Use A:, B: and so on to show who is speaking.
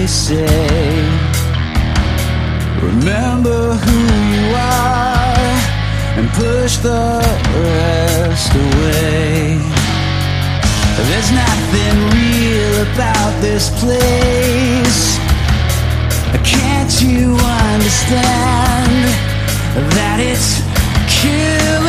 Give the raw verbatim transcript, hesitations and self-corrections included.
A: say, remember who you are and push the rest away. There's nothing real about this place. Can't you understand that it's killing?